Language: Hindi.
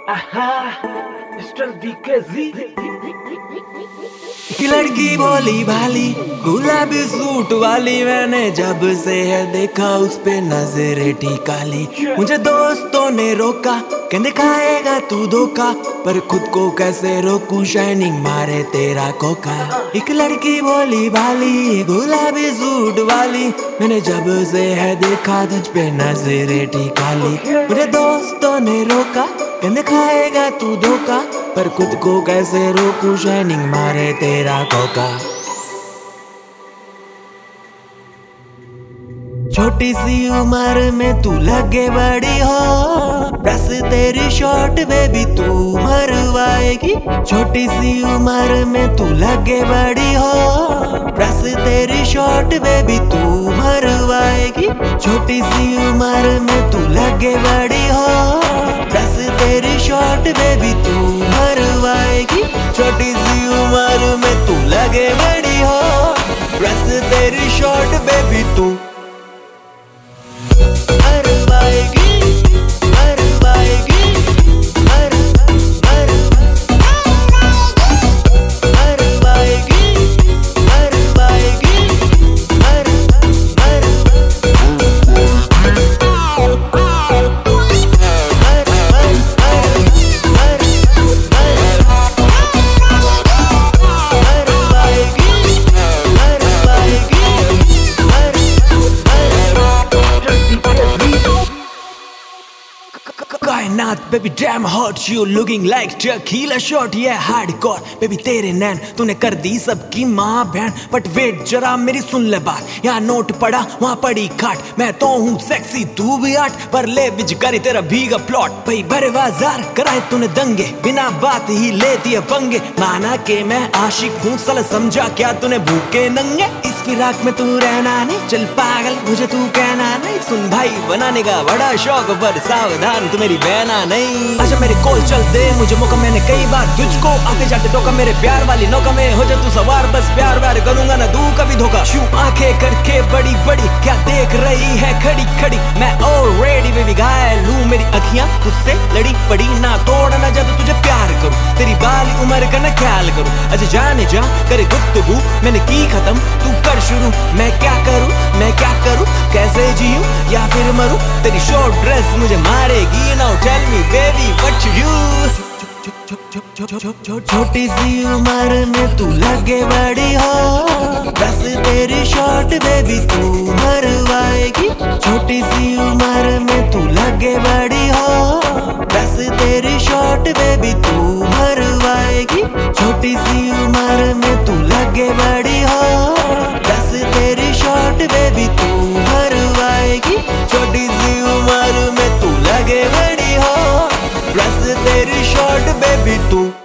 मिस्टर वीकेजी। कि लड़की भोली भाली गुलाबी सूट वाली, मैंने जब से है देखा उस पे नजरें टिका ली। मुझे दोस्तों ने रोका, कहने खाएगा तू धोखा, पर खुद को कैसे रोकूं, शाइनिंग मारे तेरा कोका। एक लड़की भोली भाली गुलाबी सूट वाली, मैंने जब से है देखा तुझ पे नजरें टिका ली। मुझे दोस्तों ने रोका, कहने खाएगा तू धोखा, पर खुद को कैसे रोकूं, शाइनिंग मारे तेरा कोका। छोटी सी उम्र में तू लगे बड़ी हो, बस तेरी शॉर्ट बेबी तू मरवाएगी। छोटी सी उम्र में तू लगे बड़ी हो, बस तेरी शॉर्ट बेबी तू मरवाएगी। छोटी सी उम्र में तू लगे बड़ी हो, बस तेरी शॉर्ट बेबी तू मरवाएगी। छोटी सी उम्र में तू लगे बड़ी हो, बस तेरी शॉर्ट बेबी तू कायनात baby damn hot, you looking like tequila shot, ये हार्डकोर बेबी तेरे नैन तूने कर दी सबकी माँ बहन। बट वेट जरा मेरी सुन ले बात, यहाँ नोट पड़ा वहाँ पड़ी खाट, मैं तो हूँ सेक्सी तू भी आट, पर ले बिज करे तेरा भीगा प्लॉट। भाई भरे बाजार कराए तूने दंगे, बिना बात ही लेती है पंगे, माना के मैं आशिक हूँ साला समझा क्या तूने भूखे नंगे। इस फिराक में तू रहना नहीं, चल पागल मुझे तू कहना नहीं। सुन भाई बनाने का बड़ा शौक, पर सावधान तू मेरी बहना नहीं। अच्छा मेरे कोल चल दे मुझे मौका, मैंने कई बार तुझको आते जाते टोका, मेरे प्यार वाली नौका में हो जा तू सवार, बस प्यार व्यार करूंगा ना दूं कभी धोखा। शू आंखें करके बड़ी बड़ी क्या देख रही है खड़ी खड़ी, मैं ऑलरेडी बेबी घायल हूँ, मेरी अखियां तुझसे लड़ी पड़ी। ना तोड़ ना जा तो तुझे प्यार करूं, तेरी बाली उम्र का ना ख्याल करूं। अच्छा जाने जा करे गुफ्तगू, मैंने की खत्म तू कर शुरू। मैं क्या करूं कैसे जीऊं या फिर मरूं, तेरी शॉर्ट ड्रेस मुझे मारेगी। Now tell me baby what you do। छोटी सी उम्र में तू लगे बड़ी हो, बस तेरी शॉर्ट बेबी तू मरवाएगी। छोटी सी उम्र में तू लगे बड़ी हो, बस तेरी शॉर्ट बेबी तू मरवाएगी। छोटी सी उम्र में तू लगे बड़ी हो, बस तेरी शॉर्ट बेबी तू मरवाएगी। छोटी सी उम्र में तू लगे बड़ी हो, बस तेरी शॉर्ट बेबी तू